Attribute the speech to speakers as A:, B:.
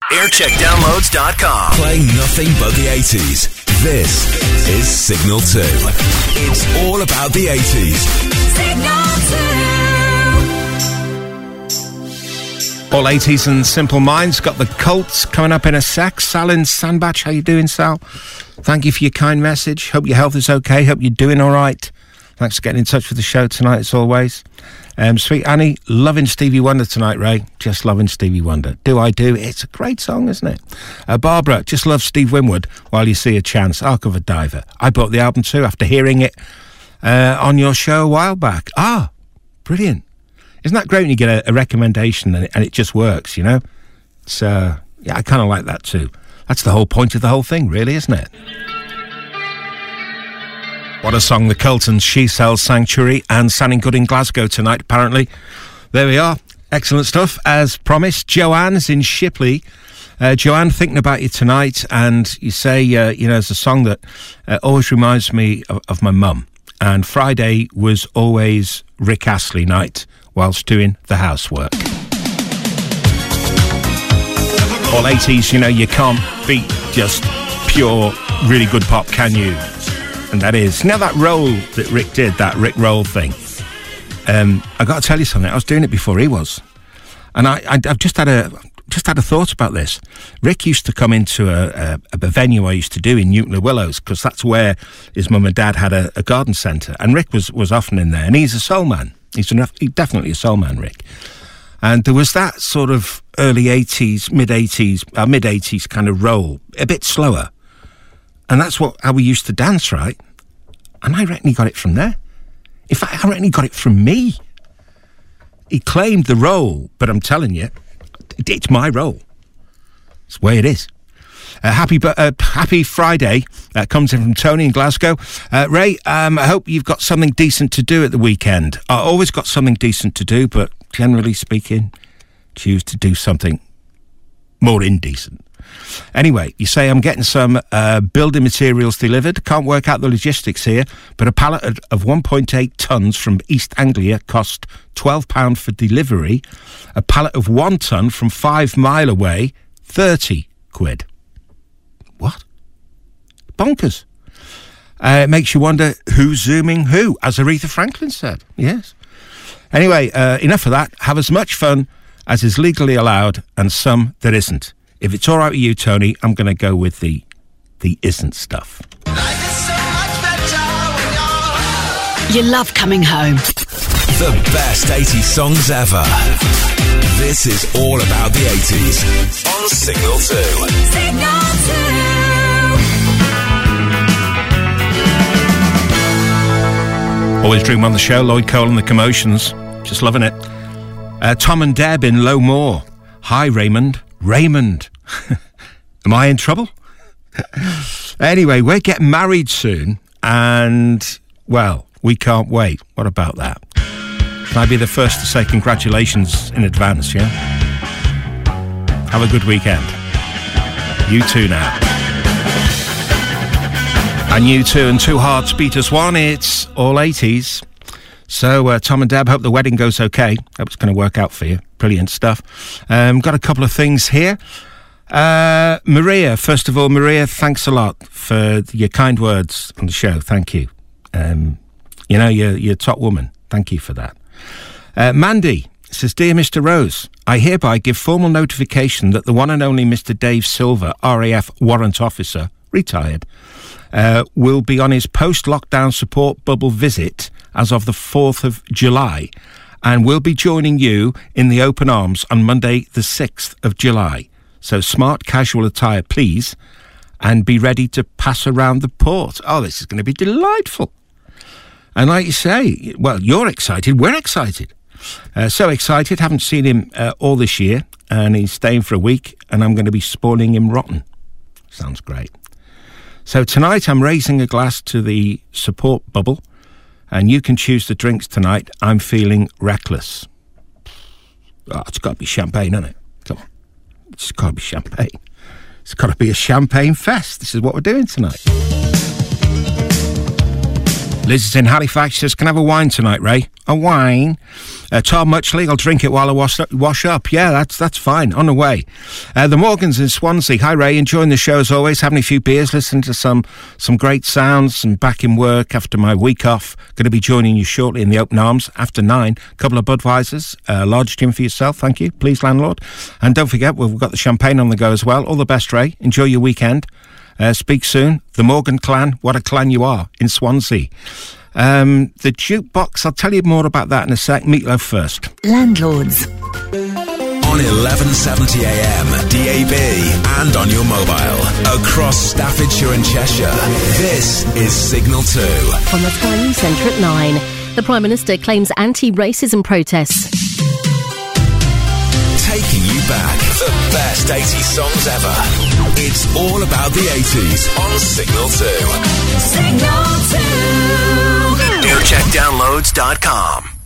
A: Aircheckdownloads.com.
B: Playing nothing but the 80s. This is Signal 2. It's all about the 80s.
C: Signal 2. All 80s and Simple Minds. Got the Cults coming up in a sec. Sal in Sandbach, how you doing, Sal? Thank you for your kind message. Hope your health is okay. Hope you're doing all right. Thanks for getting in touch with the show tonight, as always. Sweet Annie, loving Stevie Wonder tonight, Ray. Just loving Stevie Wonder. Do I do? It's a great song, isn't it? Barbara, just love Steve Winwood while you see a chance. Ark of a Diver. I bought the album too after hearing it on your show a while back. Ah, brilliant. Isn't that great when you get a recommendation and it just works, you know? It's, yeah, I kind of like that too. That's the whole point of the whole thing, really, isn't it? What a song, the Cults and She Sells Sanctuary, and sounding good in Glasgow tonight, apparently. There we are. Excellent stuff. As promised, Joanne's in Shipley. Joanne, thinking about you tonight, and you say, you know, it's a song that always reminds me of my mum. And Friday was always Rick Astley night whilst doing the housework. All 80s, you know, you can't beat just pure, really good pop, can you? And that is, now that roll that Rick did, that Rick roll thing, I got to tell you something, I was doing it before he was. And I've just had a thought about this. Rick used to come into a venue I used to do in Newton Le Willows, because that's where his mum and dad had a garden centre, and Rick was often in there, and he's a soul man. He's definitely a soul man, Rick. And there was that sort of early 80s, mid-80s kind of roll, a bit slower. And that's how we used to dance, right? And I reckon he got it from there. In fact, I reckon he got it from me. He claimed the role, but I'm telling you, it's my role. It's the way it is. Happy Friday. Comes in from Tony in Glasgow. Ray, I hope you've got something decent to do at the weekend. I always got something decent to do, but generally speaking, choose to do something more indecent. Anyway, you say, I'm getting some building materials delivered. Can't work out the logistics here, but a pallet of 1.8 tonnes from East Anglia cost £12 for delivery. A pallet of 1 tonne from 5 mile away, 30 quid. What? Bonkers. It makes you wonder who's zooming who, as Aretha Franklin said. Yes. Anyway, enough of that. Have as much fun as is legally allowed, and some that isn't. If it's all right with you, Tony, I'm going to go with the isn't stuff.
D: You love coming home.
B: The best 80s songs ever. This is all about the 80s on Signal 2.
A: Signal
B: 2.
C: Always dream on the show, Lloyd Cole and the Commotions. Just loving it. Tom and Deb in Low Moor. Hi, Raymond. Raymond. Am I in trouble? Anyway, we're getting married soon, and, well, we can't wait. What about that? Can I be the first to say congratulations in advance, yeah? Have a good weekend. You too now. And you too, and two hearts beat as one. It's all 80s. So, Tom and Deb, hope the wedding goes okay. Hope it's going to work out for you. Brilliant stuff. Got a couple of things here. Maria, first of all, Maria, thanks a lot for your kind words on the show. Thank you. You know, you're a top woman. Thank you for that. Mandy says, Dear Mr. Rose, I hereby give formal notification that the one and only Mr. Dave Silver, RAF warrant officer, retired, will be on his post-lockdown support bubble visit as of the 4th of July, and will be joining you in the open arms on Monday the 6th of July. So smart casual attire, please, and be ready to pass around the port. Oh, this is going to be delightful. And like you say, well, you're excited, we're excited. So excited, haven't seen him all this year, and he's staying for a week, and I'm going to be spoiling him rotten. Sounds great. So tonight I'm raising a glass to the support bubble, and you can choose the drinks tonight. I'm feeling reckless. Oh, it's got to be champagne, hasn't it? Come on. It's got to be champagne. It's got to be a champagne fest. This is what we're doing tonight. Liz is in Halifax. She says, can I have a wine tonight, Ray? a wine. Tom Muchley, I'll drink it while I wash up. Yeah, that's fine. On the way. The Morgans in Swansea. Hi, Ray. Enjoying the show as always. Having a few beers, listening to some great sounds, and back in work after my week off. Going to be joining you shortly in the Open Arms after 9. A couple of Budweisers. Large gin for yourself. Thank you. Please, landlord. And don't forget, we've got the champagne on the go as well. All the best, Ray. Enjoy your weekend. Speak soon. The Morgan clan. What a clan you are in Swansea. The jukebox, I'll tell you more about that in a sec. Meatloaf first.
D: Landlords.
B: On 1170 AM, DAB, and on your mobile. Across Staffordshire and Cheshire. This is Signal 2.
A: On the Sky News Centre at 9. The Prime Minister claims anti-racism protests.
B: Taking you back the best 80s songs ever. It's all about the 80s on Signal 2. Signal 2. NewCheckDownloads.com.